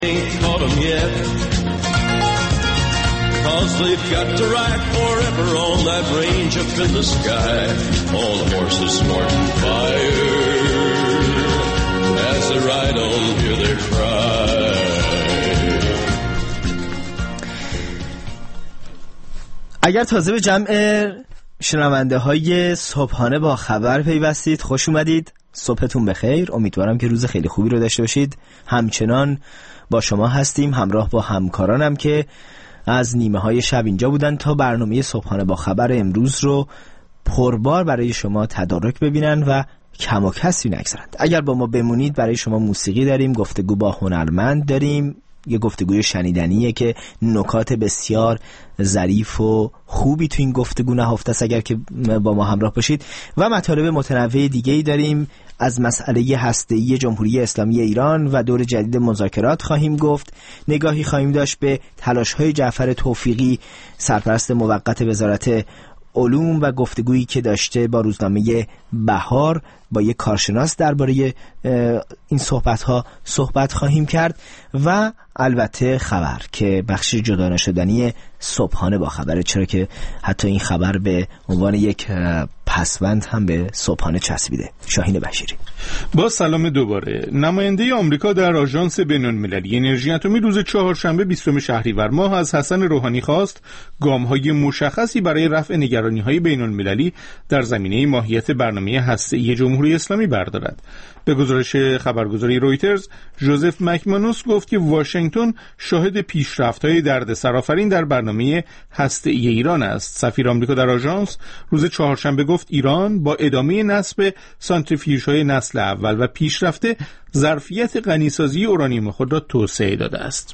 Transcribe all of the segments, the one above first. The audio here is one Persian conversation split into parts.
Ain't caught 'em yet, 'cause they've got to ride forever on that range up in the sky. All the horses snorting fire as they ride on, hear their cry. اگر تازه به جمع شنونده های صبحانه با خبر پیوستید، خوش اومدید. صبحتون بخیر. امیدوارم که روز خیلی خوبی رو داشته باشید. همچنان با شما هستیم، همراه با همکارانم که از نیمه های شب اینجا بودن تا برنامه صبحانه با خبر امروز رو پربار برای شما تدارک ببینن و کم و کسری نگذارند. اگر با ما بمونید برای شما موسیقی داریم، گفتگو با هنرمند داریم، یه گفتگوی شنیدنیه که نکات بسیار ظریف و خوبی تو این گفتگو نهفته است اگر که با ما همراه باشید، و مطالب متنوع دیگه‌ای داریم. از مسئله هسته‌ای جمهوری اسلامی ایران و دور جدید مذاکرات خواهیم گفت. نگاهی خواهیم داشت به تلاش‌های جعفر توفیقی، سرپرست موقت وزارت علوم، و گفتگویی که داشته با روزنامه بهار با یک کارشناس درباره این صحبت خواهیم کرد، و البته خبر که بخش جدا نشدنی صبحانه با خبره، چرا که حتی این خبر به عنوان یک پسوند هم به صبحانه چسبیده. شاهین بشیری. با سلام دوباره. نماینده آمریکا در آژانس بین‌المللی انرژی اتمی روز چهارشنبه 20 شهریور ماه از حسن روحانی خواست گام‌های مشخصی برای رفع نگرانی‌های بین‌المللی در زمینه ماهیت برنامه هسته‌ای جمهوری اسلامی بردارد. به گزارش خبرگزاری رویترز، ژوزف مکمانوس گفت که واشنگتن شاهد پیشرفت‌های دردسرآفرین در برنامه هسته‌ای ایران است. سفیر آمریکا در آژانس روز چهارشنبه گفت ایران با ادامه نصب سانتریفیوژهای نسل اول و پیشرفته ظرفیت غنیسازی اورانیوم خود را توسعه داده است.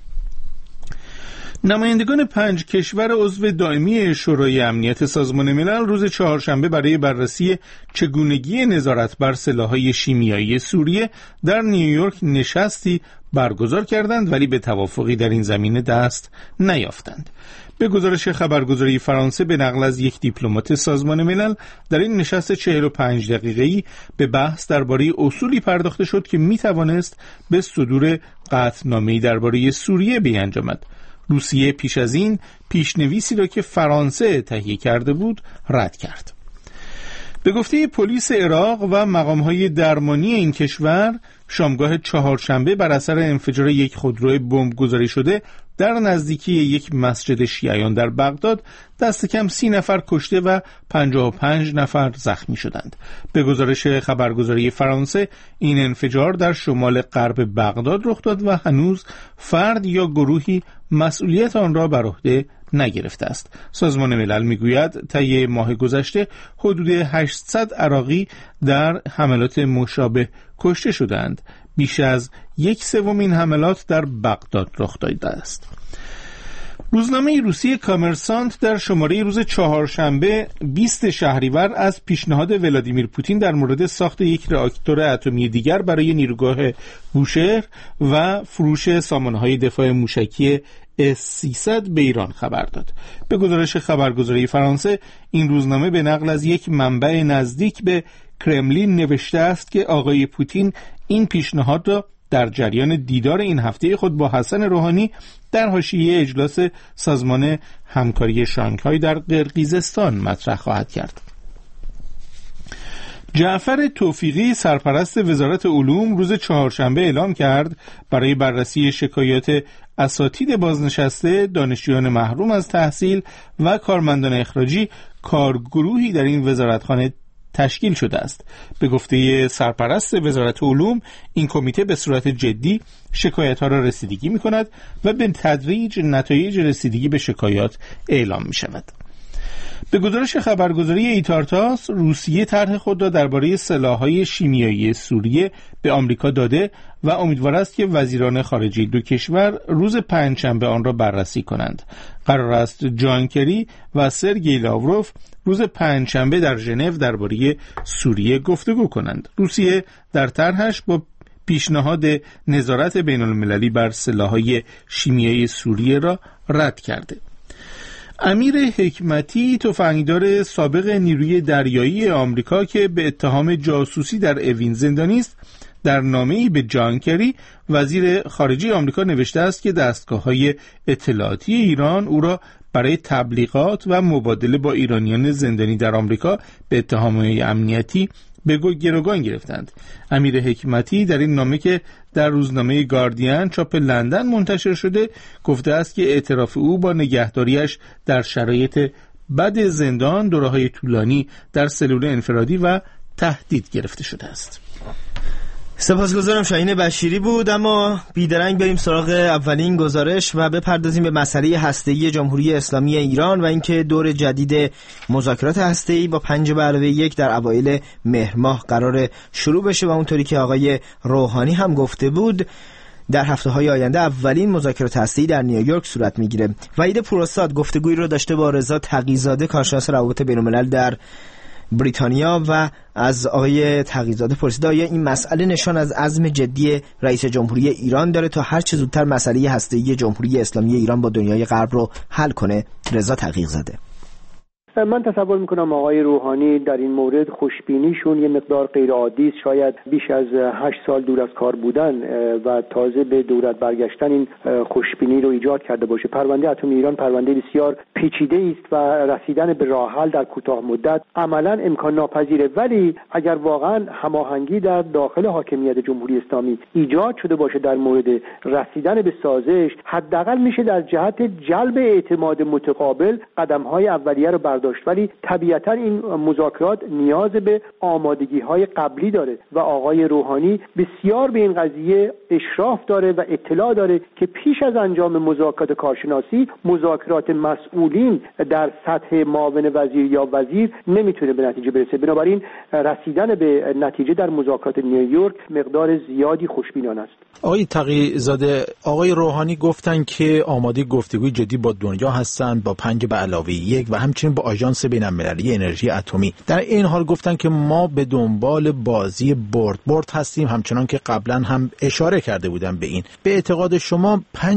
نمایندگان 5 کشور عضو دائمی شورای امنیت سازمان ملل روز چهارشنبه برای بررسی چگونگی نظارت بر سلاح‌های شیمیایی سوریه در نیویورک نشستی برگزار کردند، ولی به توافقی در این زمینه دست نیافتند. به گزارش خبرگزاری فرانسه به نقل از یک دیپلمات سازمان ملل، در این نشست 45 دقیقه‌ای به بحث درباره اصولی پرداخته شد که می‌توانست به صدور قطعنامه‌ای درباره سوریه بیانجامد. روسیه پیش از این پیشنویسی را که فرانسه تهیه کرده بود رد کرد. به گفته پلیس عراق و مقام‌های درمانی این کشور، شامگاه چهارشنبه بر اثر انفجار یک خودرو بمب گذاری شده در نزدیکی یک مسجد شیعیان در بغداد دست کم 30 نفر کشته و 55 نفر زخمی شدند. به گزارش خبرگزاری فرانسه، این انفجار در شمال غرب بغداد رخ داد و هنوز فرد یا گروهی مسئولیت آن را بر عهده نگرفته است. سازمان ملل میگوید طی ماه گذشته حدود 800 عراقی در حملات مشابه کشته شدند. بیش از 1/3 این حملات در بغداد رخ داده است. روزنامه روسی کامرسانت در شماره روز چهارشنبه 20 شهریور از پیشنهاد ولادیمیر پوتین در مورد ساخت یک راکتور اتمی دیگر برای نیروگاه بوشهر و فروش سامانه‌های دفاع موشکی S-300 به ایران خبر داد. به گزارش خبرگزاری فرانسه، این روزنامه به نقل از یک منبع نزدیک به کرملین نوشته است که آقای پوتین این پیشنهاد را در جریان دیدار این هفته خود با حسن روحانی در حاشیه اجلاس سازمان همکاری شانگهای در قرقیزستان مطرح خواهد کرد. جعفر توفیقی، سرپرست وزارت علوم، روز چهارشنبه اعلام کرد برای بررسی شکایات اساتید بازنشسته، دانشجویان محروم از تحصیل و کارمندان اخراجی کارگروهی در این وزارتخانه تشکیل شده است. به گفته سرپرست وزارت علوم، این کمیته به صورت جدی شکایت‌ها را رسیدگی می‌کند و به تدریج نتایج رسیدگی به شکایات اعلام می‌شود. به گزارش خبرگزاری ایتارتاس، روسیه طرح خود را درباره سلاح‌های شیمیایی سوریه به آمریکا داده و امیدوار است که وزیران خارجه دو کشور روز پنجشنبه آن را بررسی کنند. قرار است جان کری و سرگئی لاوروف روز پنجشنبه در ژنو درباره سوریه گفتگو کنند. روسیه در طرحش با پیشنهاد نظارت بین‌المللی بر سلاح‌های شیمیایی سوریه را رد کرده. امیر حکمتی، تفنگدار سابق نیروی دریایی آمریکا که به اتهام جاسوسی در اوین زندانی است، در نامه‌ای به جان کری وزیر خارجه آمریکا نوشته است که دستگاه‌های اطلاعاتی ایران او را برای تبلیغات و مبادله با ایرانیان زندانی در آمریکا به اتهام‌های امنیتی به گروگان گرفتند. امیر حکمتی در این نامه که در روزنامه گاردین چاپ لندن منتشر شده گفته است که اعتراف او با نگهداریش در شرایط بد زندان، دوره‌های طولانی در سلول انفرادی و تهدید گرفته شده است. سپاسگزارم. شاهین بشیری بود. اما بیدرنگ بریم سراغ اولین گزارش و بپردازیم به مسئله هسته‌ای جمهوری اسلامی ایران و اینکه دور جدید مذاکرات هسته‌ای با 5+1 در اوایل مهر ماه قرار شروع بشه و اونطوری که آقای روحانی هم گفته بود در هفته‌های آینده اولین مذاکرات هسته‌ای در نیویورک صورت میگیره. وحید پوراستاد گفتگویی رو داشته با رضا تقی‌زاده کارشناس روابط بین‌الملل در بریتانیا و از آقای تقی‌زاده پرسید آیا این مسئله نشان از عزم جدی رئیس جمهوری ایران داره تا هر چه زودتر مسئله هسته‌ای جمهوری اسلامی ایران با دنیای غرب رو حل کنه؟ رضا تقی‌زاده: من تصور میکنم آقای روحانی در این مورد خوشبینیشون یه مقدار غیر عادی است. شاید بیش از 8 سال دور از کار بودن و تازه به دولت برگشتن این خوشبینی رو ایجاد کرده باشه. پرونده اتم ایران پرونده بسیار پیچیده است و رسیدن به راه حل در کوتاه مدت عملاً امکان ناپذیره، ولی اگر واقعاً هماهنگی در داخل حاکمیت جمهوری اسلامی ایجاد شده باشه در مورد رسیدن به سازش، حداقل میشه در جهت جلب اعتماد متقابل قدم‌های اولیه رو داشت. ولی طبیعتا این مذاکرات نیاز به آمادگی‌های قبلی داره و آقای روحانی بسیار به این قضیه اشراف داره و اطلاع داره که پیش از انجام مذاکرات کارشناسی مذاکرات مسئولین در سطح معاون وزیر یا وزیر نمیتونه به نتیجه برسه. بنابراین رسیدن به نتیجه در مذاکرات نیویورک مقدار زیادی خوشبینانه است. آقای تقی‌زاده، آقای روحانی گفتن که آماده گفتگوی جدی با دنیا هستند با 5+1 و همچنین با آژانس بین‌المللی انرژی اتمی. در این حال گفتن که ما به دنبال بازی برد هستیم، همچنان که قبلا هم اشاره کرده بودن به این. به اعتقاد شما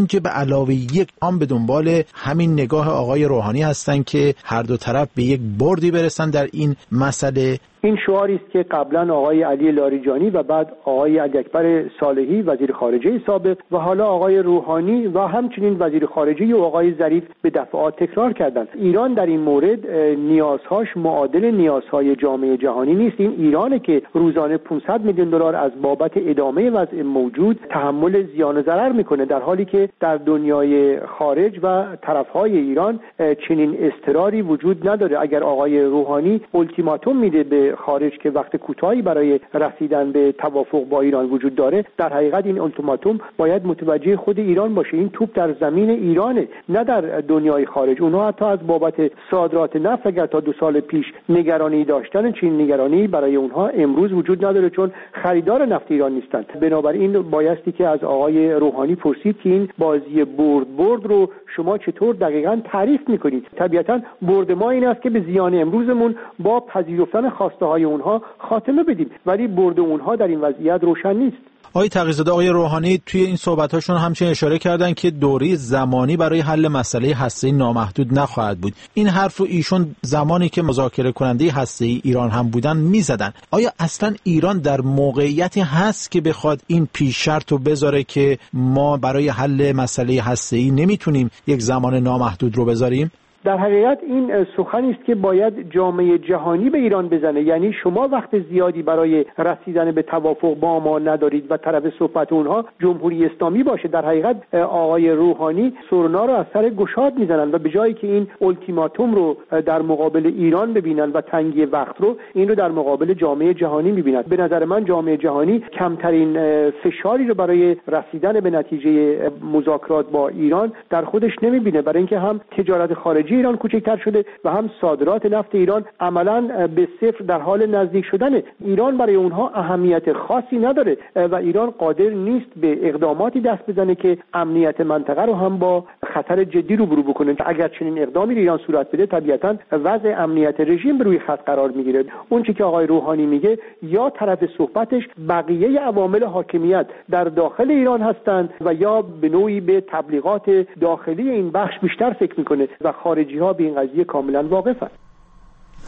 5+1 هم به دنبال همین نگاه آقای روحانی هستن که هر دو طرف به یک بردی برسن در این مسئله؟ این شعاری است که قبلا آقای علی لاریجانی و بعد آقای علی‌اکبر صالحی وزیر خارجه سابق و حالا آقای روحانی و همچنین وزیر خارجه و آقای ظریف به دفعات تکرار کردند. ایران در این مورد نیازهاش معادل نیازهای جامعه جهانی نیست. این ایرانه که روزانه 500 میلیون دلار از بابت ادامه وضع موجود تحمل زیان و ضرر میکنه، در حالی که در دنیای خارج و طرفهای ایران چنین اضطراری وجود نداره. اگر آقای روحانی التیماتوم میده به خارج که وقت کوتاهی برای رسیدن به توافق با ایران وجود داره، در حقیقت این التیماتوم باید متوجه خود ایران باشه. این توپ در زمین ایرانه، نه در دنیای خارج. اونها حتی از بابت صادرات نفت اگر تا 2 سال پیش نگرانی داشتن، چین نگرانی برای اونها امروز وجود نداره چون خریدار نفت ایران نیستند. بنابراین بایستی که از آقای روحانی پرسید که این بازی برد رو شما چطور دقیقاً تعریف میکنید؟ طبیعتاً برد ما این است که به زیان امروزمون با پذیرفتن خواسته های اونها خاتمه بدیم، ولی برد اونها در این وضعیت روشن نیست. آقای تقی‌زاده، آقای روحانی توی این صحبتاشون همچنین اشاره کردن که دوره زمانی برای حل مسئله هسته‌ای نامحدود نخواهد بود. این حرف رو ایشون زمانی که مذاکره کننده هسته‌ای ایران هم بودن میزدن. آیا اصلا ایران در موقعیتی هست که بخواد این پیش شرط رو بذاره که ما برای حل مسئله هسته‌ای نمیتونیم یک زمان نامحدود رو بذاریم؟ در حقیقت این سخنی است که باید جامعه جهانی به ایران بزنه. یعنی شما وقت زیادی برای رسیدن به توافق با ما ندارید و طرف صحبت اونها جمهوری اسلامی باشه. در حقیقت آقای روحانی سرنا رو از سر گشاد میزنن و به جایی که این التیماتوم رو در مقابل ایران ببینن و تنگی وقت رو، این رو در مقابل جامعه جهانی میبینن. به نظر من جامعه جهانی کمترین فشاری رو برای رسیدن به نتیجه مذاکرات با ایران در خودش نمیبینه، برای اینکه هم تجارت خارجی ایران کوچکتر شده و هم صادرات نفت ایران عملاً به صفر در حال نزدیک شدنه. ایران برای اونها اهمیت خاصی نداره و ایران قادر نیست به اقداماتی دست بزنه که امنیت منطقه رو هم با خطر جدی روبرو بکنه. اگر چنین اقدامی ایران صورت بده، طبیعتاً وضع امنیت رژیم به روی خط قرار میگیره. اون چیزی که آقای روحانی میگه، یا طرف صحبتش بقیه عوامل حاکمیت در داخل ایران هستند و یا به نوعی به تبلیغات داخلی این بخش بیشتر فکر میکنه و خارجی ها به این قضیه کاملا واقفن.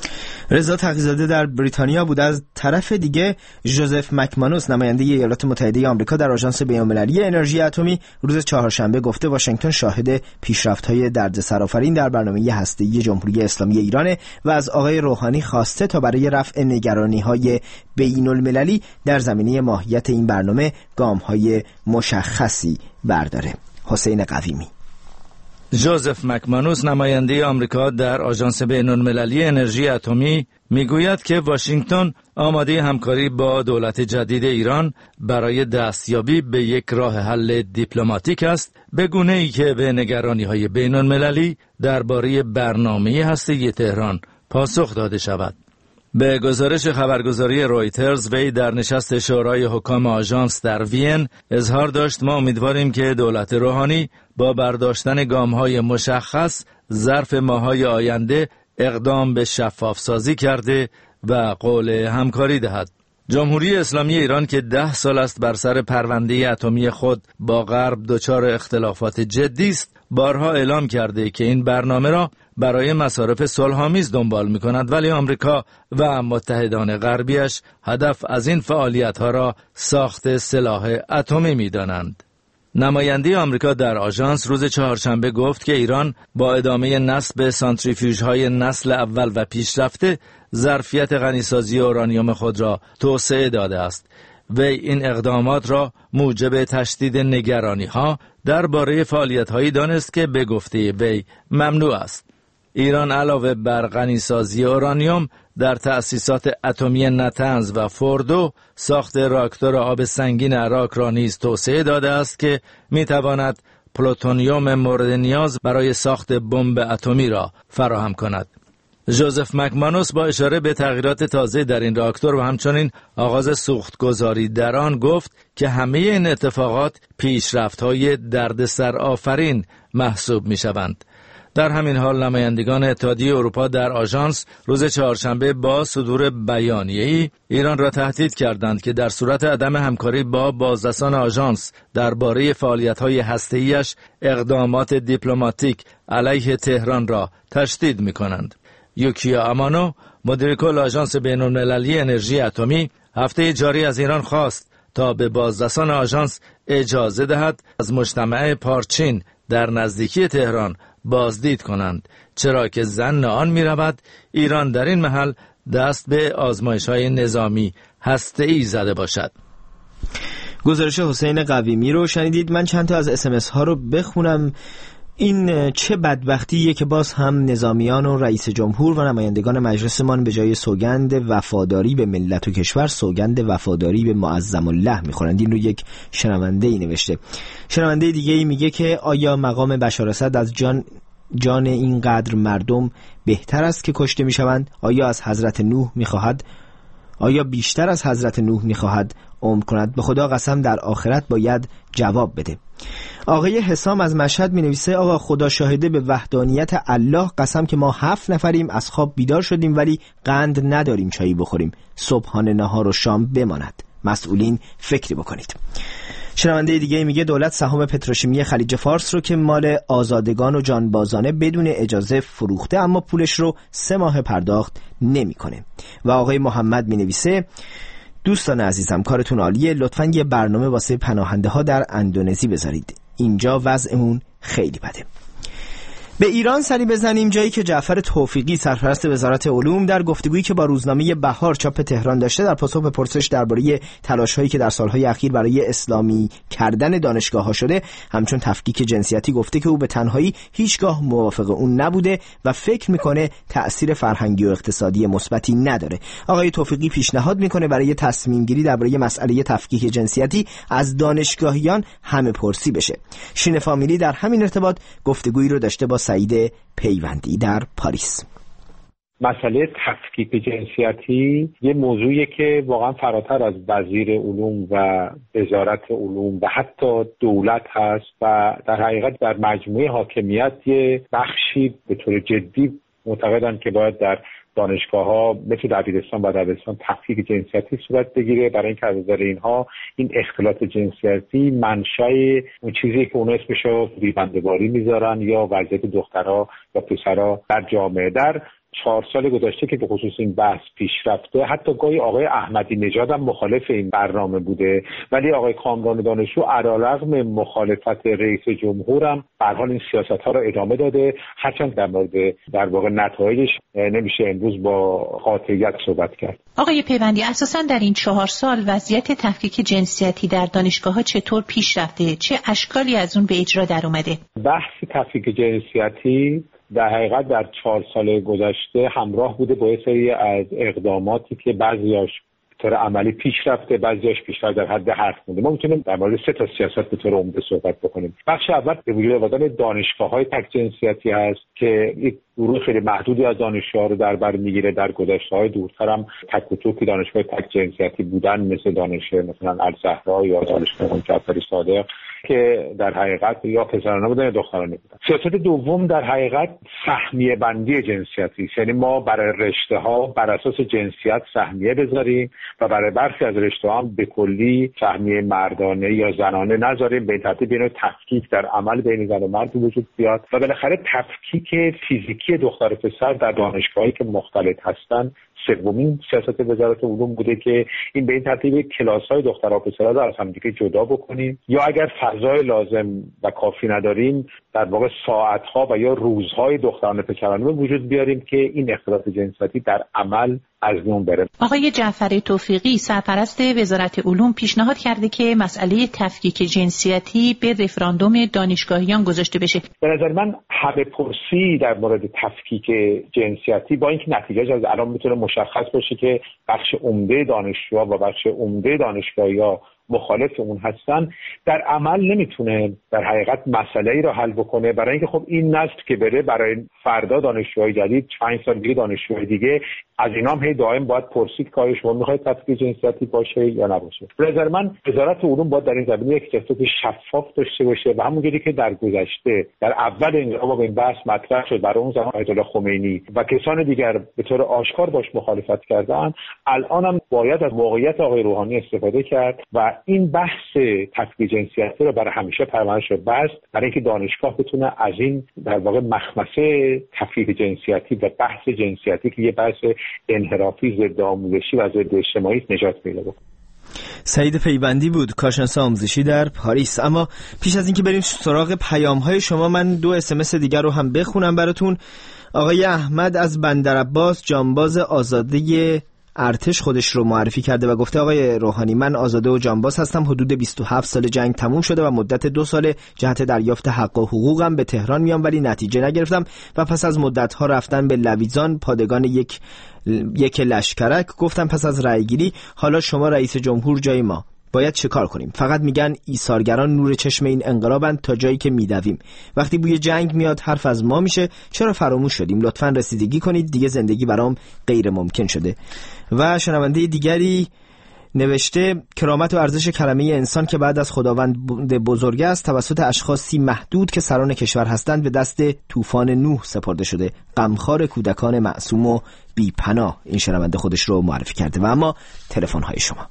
رضا تقی‌زاده در بریتانیا بود. از طرف دیگه ژوزف مکمانوس نماینده ایالات متحده آمریکا در آژانس بین‌المللی انرژی اتمی روز چهارشنبه گفته واشنگتن شاهد پیشرفت‌های دردسرآفرین در برنامه هسته‌ای جمهوری اسلامی ایران و از آقای روحانی خواسته تا برای رفع نگرانی‌های بین‌المللی در زمینه ماهیت این برنامه گام‌های مشخصی برداره. حسین قویمی. ژوزف مکمانوس نماینده آمریکا در آژانس بین‌المللی انرژی اتمی میگوید که واشنگتن آماده همکاری با دولت جدید ایران برای دستیابی به یک راه حل دیپلماتیک است، به گونه‌ای که به نگرانی‌های بین‌المللی درباره برنامه هسته‌ای تهران پاسخ داده شود. به گزارش خبرگزاری رویترز، وی در نشست شورای حکام آژانس در وین اظهار داشت ما امیدواریم که دولت روحانی با برداشتن گام‌های مشخص ظرف ماه‌های آینده اقدام به شفاف سازی کرده و قول همکاری دهد. جمهوری اسلامی ایران که 10 سال است بر سر پرونده اتمی خود با غرب دچار اختلافات جدی است، بارها اعلام کرده که این برنامه را برای مصارف صلح‌آمیز دنبال می‌کند، ولی آمریکا و متحدان غربیش هدف از این فعالیت‌ها را ساخت سلاح اتمی می‌دانند. نماینده آمریکا در آژانس روز چهارشنبه گفت که ایران با ادامه نصب سانتریفیوژهای نسل اول و پیشرفته ظرفیت غنیسازی اورانیوم خود را توسعه داده است. وی این اقدامات را موجب تشدید نگرانی‌ها درباره فعالیت‌هایی دانست که به گفته وی ممنوع است. ایران علاوه بر غنیسازی اورانیوم در تأسیسات اتمی نتنز و فوردو ساخت راکتور آب سنگین عراق را نیز توسعه داده است که می‌تواند پلوتونیوم مورد نیاز برای ساخت بمب اتمی را فراهم کند. ژوزف مکمانوس با اشاره به تغییرات تازه در این راکتور و همچنین آغاز سوختگذاری در آن گفت که همه این اتفاقات پیشرفت‌های دردسرآفرین محسوب می‌شوند. در همین حال نمایندگان اتحادیه اروپا در آژانس روز چهارشنبه با صدور بیانیه‌ای ایران را تهدید کردند که در صورت عدم همکاری با بازرسان آژانس درباره فعالیت‌های هسته‌ایش اقدامات دیپلماتیک علیه تهران را تشدید می‌کنند. یوکیا امانو مدیر کل آژانس بین‌المللی انرژی اتمی هفته جاری از ایران خواست تا به بازرسان آژانس اجازه دهد از مجتمع پارچین در نزدیکی تهران بازدید کنند، چرا که ظن آن می رود ایران در این محل دست به آزمایش‌های نظامی هسته‌ای زده باشد. گزارش حسین قویمی رو شنیدید. من چند تا از اسمس ها رو بخونم. این چه بدبختیه که باز هم نظامیان و رئیس جمهور و نمایندگان مجلسمان به جای سوگند وفاداری به ملت و کشور سوگند وفاداری به معظم الله میخورند. این رو یک شنونده ای نوشته. شنونده دیگه ای میگه که آیا مقام بشار اسد از جان اینقدر مردم بهتر است که کشته میشوند؟ آیا از حضرت نوح میخواهد؟ آیا بیشتر از حضرت نوح میخواهد عمر کند؟ به خدا قسم در آخرت باید جواب بده. آقای حسام از مشهد می نویسه آقا خدا شاهده به وحدانیت الله قسم که ما 7 نفریم از خواب بیدار شدیم ولی قند نداریم چایی بخوریم. صبحانه نهار و شام بماند. مسئولین فکری بکنید. شنونده دیگه میگه دولت سهام پتروشیمی خلیج فارس رو که مال آزادگان و جانبازانه بدون اجازه فروخته اما پولش رو 3 ماه پرداخت نمیکنه. و آقای محمد می نویسه دوستان عزیزم کارتون عالیه، لطفاً یه برنامه واسه پناهنده ها در اندونزی بذارید، اینجا وضعمون خیلی بده. به ایران سری بزنیم، جایی که جعفر توفیقی سرپرست وزارت علوم در گفتگویی که با روزنامه بهار چاپ تهران داشته در پاسخ به پرسش درباره تلاش‌هایی که در سالهای اخیر برای اسلامی کردن دانشگاه‌ها شده همچون تفکیک جنسیتی گفته که او به تنهایی هیچگاه موافق اون نبوده و فکر میکنه تأثیر فرهنگی و اقتصادی مثبتی نداره. آقای توفیقی پیشنهاد میکنه برای تصمیم گیری درباره مسئله تفکیک جنسیتی از دانشگاهیان همه پرسی بشه. شین فامیلی در همین ارتباط گفتگویی رو داشته با سعید پیوندی در پاریس. مسئله تفکیک جنسیتی یه موضوعیه که واقعا فراتر از وزیر علوم و وزارت علوم و حتی دولت هست و در حقیقت در مجموعه حاکمیت یه بخشی به طور جدی معتقدن که باید در دانشگاه‌ها مثل دبیرستان و دبستان تفکیک جنسیتی صورت بگیره، برای اینکه از نظر اینها این اختلاط جنسیتی منشأ اون چیزی که اون اسمشو ریبنده‌باری میذارن یا وضعیت دخترها و پسرها در جامعه. در 4 سال گذشته که به خصوص این بحث پیش رفته، حتی گاهی آقای احمدی نژاد هم مخالف این برنامه بوده، ولی آقای کامران دانشجو علیرغم مخالفت رئیس جمهور هم به هر حال این سیاست‌ها رو ادامه داده، هرچند در واقع نتایجش نمیشه امروز با قاطعیت صحبت کرد. آقای پیوندی، اساساً در این 4 سال وضعیت تفکیک جنسیتی در دانشگاه‌ها چطور پیش رفته؟ چه اشکالی از اون به اجرا در اومده؟ بحث تفکیک جنسیتی در حقیقت در 4 سال گذشته همراه بوده با سری از اقداماتی که بعضیاش به طور عملی پیش رفته، بعضیاش بیشتر در حد حرف مونده. ما میتونیم در مورد 3 تا سیاست به طور عمده صحبت بکنیم. بخش اول به وجود آوردن دانشگاه‌های تک جنسیتی هست که یک گروه خیلی محدودی از دانشجوها رو در بر میگیره. در گذشته‌های دورتر هم تک و توکی دانشگاه تک جنسیتی بودن، مثل دانشگاه مثلا الزهرا یا دانشگاه جعفری صادق که در حقیقت یا پسرانه بودن یا دخترانه بودن. سیاست دوم در حقیقت سهمیه بندی جنسیتی، یعنی ما برای رشته‌ها بر اساس جنسیت سهمیه بذاریم و برای برخی از رشته‌ها هم به کلی سهمیه مردانه یا زنانه نذاریم، به این ترتیب اینو تفکیک در عمل بین زن و مرد وجود بیاد و بالاخره تفکیک فیزیکی دختر و پسر در دانشگاهایی که مختلط هستن. سومین سیاست وزارت علوم بوده که این به این ترتیب کلاس‌های دخترها و پسرها رو از همدیگه جدا بکنیم، یا اگر فضای لازم و کافی نداریم در واقع ساعت‌ها و یا روزهای دخترانه پسرانه به وجود بیاریم که این اختلاف جنسیتی در عمل از میون بره. آقای جعفری توفیقی سرپرست وزارت علوم پیشنهاد کرده که مسئله تفکیک جنسیتی به رفراندوم دانشگاهیان گذاشته بشه. به نظر من همه پرسی در مورد تفکیک جنسیتی با اینکه نتیجهش از الان میتونه مشخص باشه که بخش عمده دانشجوها و بخش عمده دانشگاهی‌ها مخالف اون هستن، در عمل نمیتونه در حقیقت مسئله‌ای رو حل بکنه، برای اینکه خب این نسل که بره برای فردا دانشجوهای جدید 5 سال دیگه دانشجوهای دیگه از اینا هم هی دائم باید پرسید که آیا شما میخواید تفکیک جنسیتی باشه یا نباشه. به نظر من وزارت علوم باید در این زمینه یک سیاست شفاف داشته باشه و همونجوری که در گذشته در اول انقلاب این بحث مطرح شد، برای اون زمان آیت الله خمینی و کسان دیگر به طور آشکار باش مخالفت کردن، الان هم باید از موقعیت آقای روحانی استفاده کرد و این بحث تفکیک جنسیتی رو برای همیشه پرونش رو بست، برای اینکه دانشگاه بتونه از این در واقع مخمسه تفکیک جنسیتی و بحث جنسیتی که یه بحث انحرافی ضد آموزشی و ضد اجتماعی نجات پیدا بکنه. سعید پیوندی بود، کارشناس آموزشی در پاریس. اما پیش از اینکه بریم سراغ پیام‌های شما، من 2 SMS دیگر رو هم بخونم براتون. آقای احمد از بندرعباس جانباز آزاده ارتش خودش رو معرفی کرده و گفته آقای روحانی، من آزاده و جانباز هستم. حدود 27 سال جنگ تموم شده و مدت 2 سال جهت دریافت حق و حقوقم به تهران میام ولی نتیجه نگرفتم و پس از مدت‌ها رفتن به لویزان پادگان یک لشکرک گفتم پس از رأیگیری حالا شما رئیس جمهور جای ما، باید چه کار کنیم؟ فقط میگن ایثارگران نور چشم این انقلابند تا جایی که میدویم. وقتی بوی جنگ میاد حرف از ما میشه، چرا فراموش شدیم؟ لطفاً رسیدگی کنید، دیگه زندگی برام غیر ممکن شده. و شنونده دیگری نوشته کرامت و ارزش کلمه انسان که بعد از خداوند بزرگ است توسط اشخاصی محدود که سران کشور هستند به دست طوفان نوح سپرده شده. غمخوار کودکان معصوم و بی‌پناه. این شنونده خودش رو معرفی کرده. و اما تلفن‌های شما.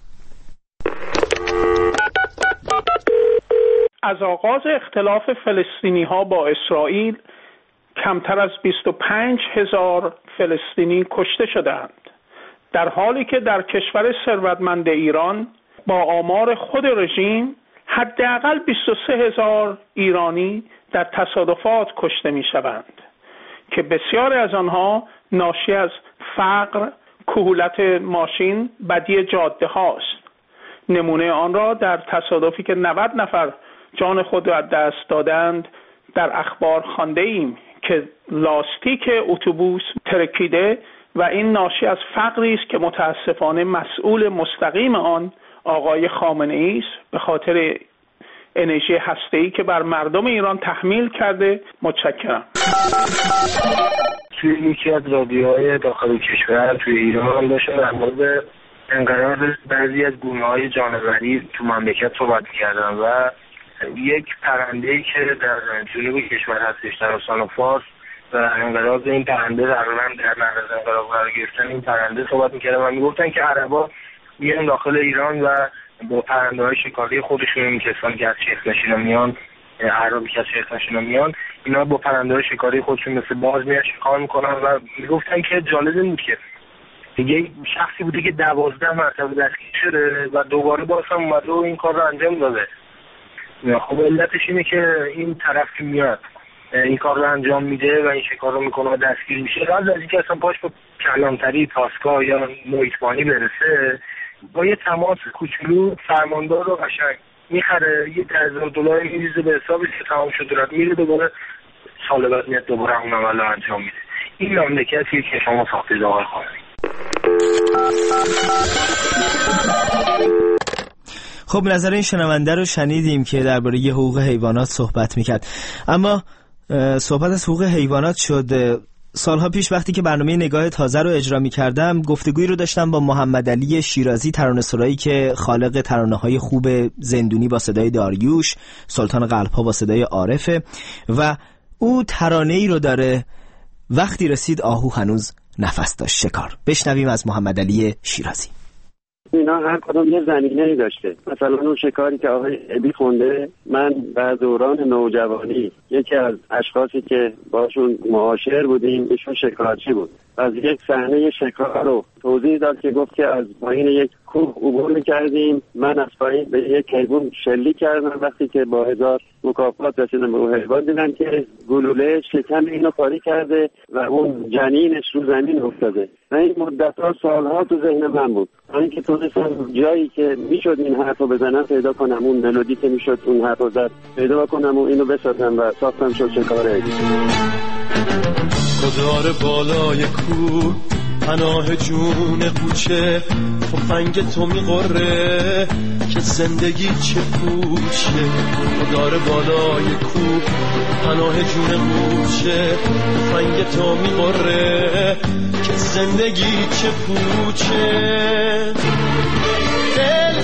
از آغاز اختلاف فلسطینی‌ها با اسرائیل کمتر از 25,000 فلسطینی کشته شدند، در حالی که در کشور ثروتمند ایران با آمار خود رژیم حداقل 23,000 ایرانی در تصادفات کشته می‌شوند که بسیاری از آنها ناشی از فقر، کهولت ماشین، بدی جاده هاست. نمونه آن را در تصادفی که 90 نفر جان خود را از دست دادند در اخبار خوانده ایم که لاستیک اتوبوس ترکیده و این ناشی از فقری است که متاسفانه مسئول مستقیم آن آقای خامنه‌ای است به خاطر انرژی هسته‌ای که بر مردم ایران تحمیل کرده. متشکرم. توی یکی از رادیوهای داخل کشور توی ایران داشتن در مورد انقراض بعضی از گونه‌های جانوری تو مملکت صحبت می‌کردن و یک پرنده‌ای که در جنوب کشور هستش در استان فارس و انقراض این پرنده تقریبا در معرض انقراض قرار گرفتن این پرنده صحبت می‌کردن و میگفتن که عربا میان داخل ایران و با پرنده‌های شکاری خودشون می‌کشن که از چرخ نشینا میان اعرابی که از شرکتشون میان، اینا با پرنده‌های شکاری خودشون مثل باز میان شکار میکنن و میگفتن که جالب این بود که دیگه شخصی بوده که 12 مرتبه دستگیر شده و دوباره باز هم اومده و این کار رو انجام داده. خب علتش اینه که این طرف که میاد این کار رو انجام میده و این شکار رو میکنه و دستگیر میشه، قبل از اینکه اصلا پاش به کلانتری، پاسگاه یا محیطبانی برسه، با یه تماس کوچولو فرماندار رو قشنگ میخره، یه $10,000 میریزه به حسابش که تمام شد دارد میره، دوباره سال بعد میاد دوباره اون عمل رو انجام میده. این مملکتیه که شما ساختید آقای خانمی. خب نظر این شنونده رو شنیدیم که درباره حقوق حیوانات صحبت میکرد، اما صحبت از حقوق حیوانات شد. سالها پیش وقتی که برنامه نگاه تازه رو اجرا میکردم، گفتگویی رو داشتم با محمد علی شیرازی، ترانه‌سرایی که خالق ترانه‌های خوب زندونی با صدای داریوش، سلطان قلب‌ها با صدای عارفه و او ترانه‌ای رو داره وقتی رسید آهو هنوز نفس داشت شکار. بشنویم از محمد علی شیرازی. اینا هر کدوم یه زمینه‌ای داشته. مثلا اون شکاری که آقای ابی خونده، من در دوران نوجوانی یکی از اشخاصی که باشون معاشر بودیم ایشون شکارچی بود. از یک صحنه شکار رو توضیح داد که گفت که از پایین یک کوه عبور می‌کردیم، من از پایین به یک حیوان شلیک کردم، وقتی که با 1000 مکافات رسیدم به اون حیوان دیدم که گلوله شکم اینو کاری کرده و اون جنینش رو زمین افتاده. و این مدت‌ها سالها تو ذهن من بود، اینکه تونستم جایی که میشد این حرفو بزنم پیدا کنم، اون ملودی که میشد اون حرفو زد پیدا کنم و اینو بسازم و ساختم شد شکار ابی. خدار بالای کوه پناه جون قوچه، تفنگ تو میقره که زندگی چه پوچه. خدار بالای کوه پناه جون قوچه، تفنگ تو میقره که زندگی چه پوچه. دل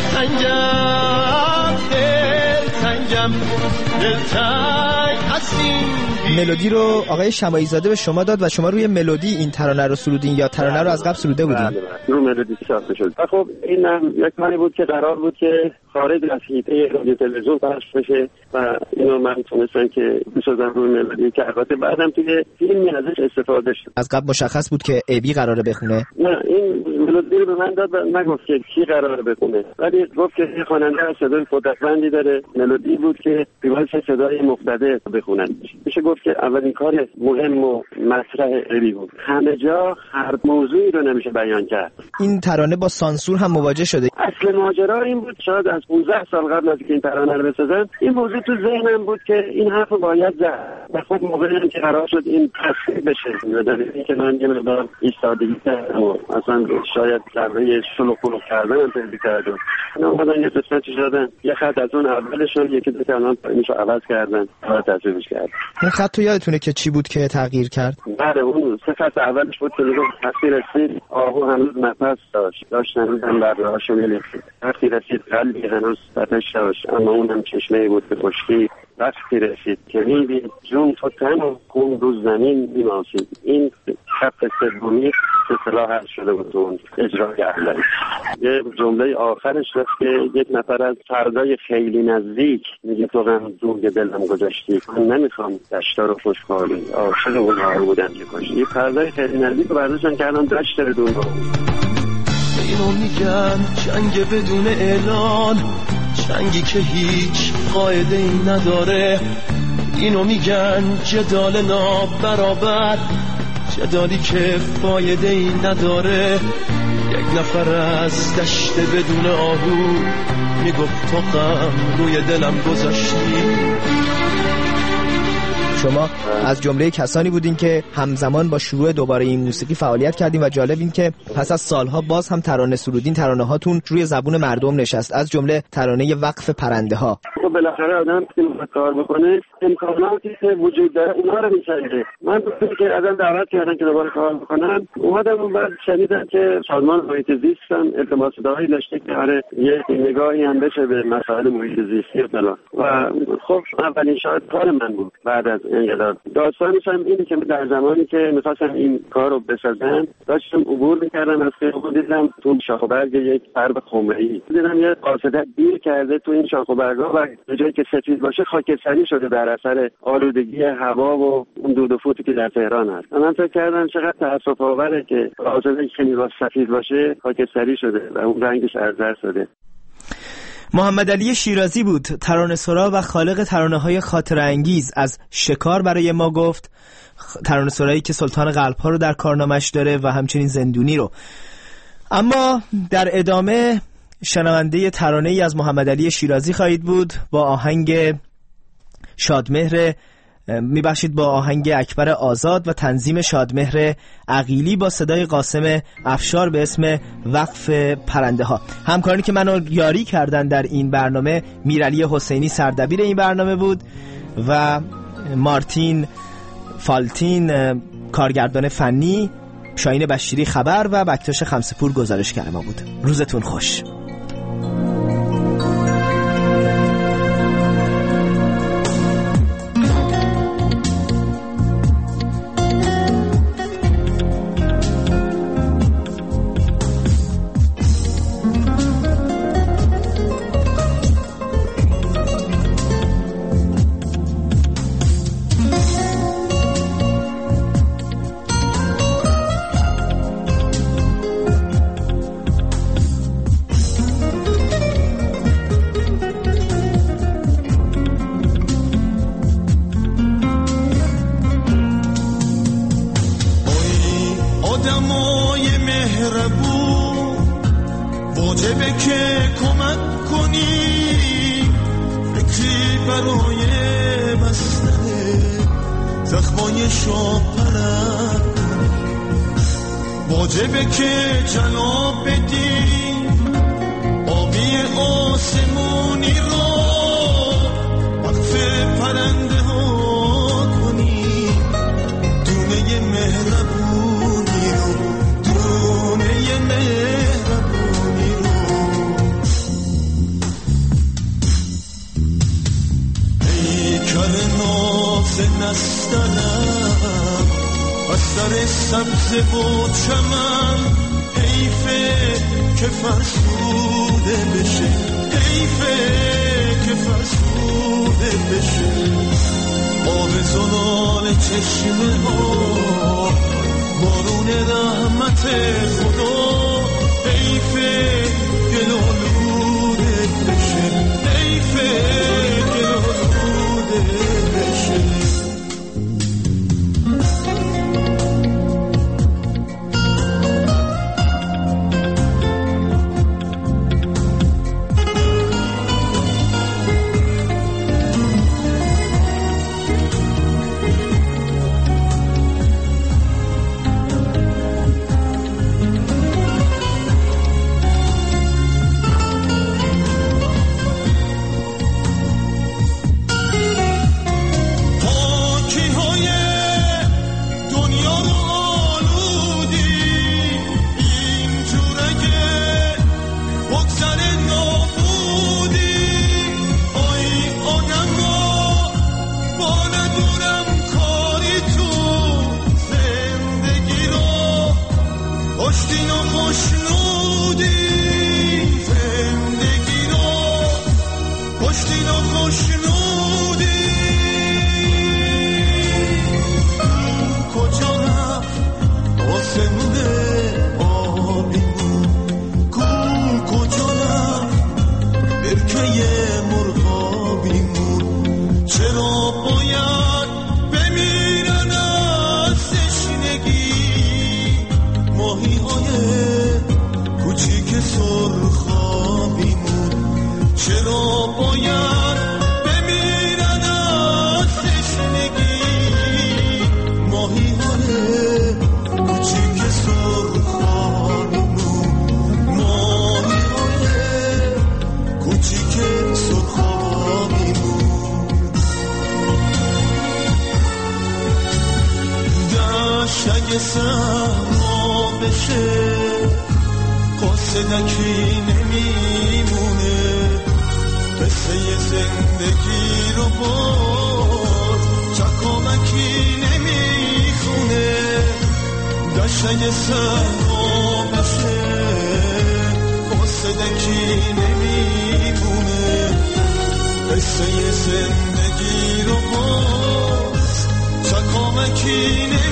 تنگم دل تنگم دل تنگ هستیم. ملودی رو آقای شماعی زاده به شما داد و شما روی ملودی این ترانه رو سرودین یا ترانه رو از قبل سروده بودین؟ بله رو ملودی ساخته شد. خب این یک کاری بود که قرار بود که خارج از حیطه رادیو تلویزیون پخش بشه و اینو من تونستم که بسازم روی ملودی که البته بعدم توی فیلمی ازش استفاده شد. از قبل مشخص بود که ابی قراره بخونه؟ نه، این ملودی رو به من داد و نگفت که کی قراره بخونه، ولی گفت که یه خواننده از صدای قدرتمندی داره، ملودی بود که بی‌واسه صدای مقتدر بخونن. میشه گفت که اولین کار مهم و مطرح ابی بود. همه جا هر موضوعی رو نمیشه بیان کرد. این ترانه با سانسور هم مواجه شده. اصل ماجرا این بود، شاید از 15 سال قبل از که این ترانه رو بسازم این موضوع تو ذهنم بود که این حرف باید زد و خب موقعی که قرار شد این تصحیح بشه بدون که من یه مقدار ایستادگی کردم و اصلا شاید ضربه شلوغ کردن پیدا کردم. اینا اومدن یه قسمتی شدن، یه خط از اون اولشون یکی دو تا الان اینو عوض کردن و تصحیحش کردن. اون خط تو یادتونه که چی بود که تغییر کرد؟ بله اون سه خط اولش بود که وقتی رسید آهو هنوز نفس داشت هنوزم بر راهشو می‌رسید. وقتی رسید قلبی هنوز تپش داشت اما اونم چشمه‌ای بود به خشکی. وقتی رسید که می‌دید جون تو تن و خون رو زمین می‌ماسید. این خط سومی به اصطلاح حل شده بود اون اجرای اولش. یه جمله آخرش هست که یک نفر از فردای خیلی نزدیک میگه تو غم روی دلم گذاشتی، من نمیخوام دشتا رو خوشحالی عاشق اونها رو بودم که کاشتی. یه فردای خیلی نزدیک رو برداشتن کردن دشت بدون رو. اینو میگن جنگ بدون اعلان، جنگی که هیچ قاعده ای نداره. اینو میگن جدال نابرابر، جدالی که فایده ای نداره. یک نفر از دشت بدون آهو میگفت تو غم روی دلم گذاشتی. شما از جمله کسانی بودین که همزمان با شروع دوباره این موسیقی فعالیت کردین و جالب این که پس از سالها باز هم ترانه سرودین، ترانه هاتون روی زبون مردم نشست، از جمله ترانه وقف پرنده ها. خب بالاخره آدم که کار بکنه امکاناتی که وجود داره اونا رو می‌سنجه. من گفتم که ازم دعوت کردن که دوباره کار بکنم، اومدم اون بعد شنیدم که سازمان محیط زیست هم التماس دعایی داشته که آره یه نگاهی هم بشه به مسائل محیط زیستی و خب اولین شاید کار من بود بعد از انقلاب. داستانش هم اینه که در زمانی که می‌خواستم این کار رو بسازم داشتم عبور می‌کردم از خیابون، دیدم تو شاخ و برگ یک فرد خمره‌ای، دیدم یه قاصده دیر کرده تو این شاخ و برگ‌ها و به جایی که سفید باشه خاکستری شده در اثر آلودگی هوا و اون دود و فوتی که در تهران هست. من فکر کردم چقدر تأسف‌آوره که قاصده خیلی سفید باشه خاکستری شده و اون رنگش ارزرد شده. محمد علی شیرازی بود، ترانه‌سرا و خالق ترانه‌های خاطره‌انگیز. از شکار برای ما گفت، ترانه‌سرایی که سلطان قلب‌ها رو در کارنامه‌اش داره و همچنین زندونی رو. اما در ادامه شنونده ترانه‌ای از محمد علی شیرازی خواهید بود با آهنگ شادمهر با آهنگ اکبر آزاد و تنظیم شادمهر عقیلی با صدای قاسم افشار به اسم وقف پرنده ها. همکارانی که منو یاری کردن در این برنامه میرعلی حسینی سردبیر این برنامه بود و مارتین فالتین کارگردان فنی، شاهین بشیری خبر و بکتاش خمسپور گزارشگر ما بود. روزتون خوش. واجبه که جلاب بدی آبی آسمونی رو وقف پرنده ها کنی، دونه مهربونی رو، دونه مهربونی رو. ای کل ناز نستنم بستر سبز و چمن، حیفه که فرسوده بشه، حیفه که فرسوده بشه. آب زلال چشمه ها بارون رحمت خدا، حیفه گلالوده بشه، حیفه گلالوده بشه. قاصدکی نمیمونه، قصه زندگی رو باز چکامه قصه سهر بشه فاسدکی نمیمونه قصه زندگی رو باز چکامکی نمیمونه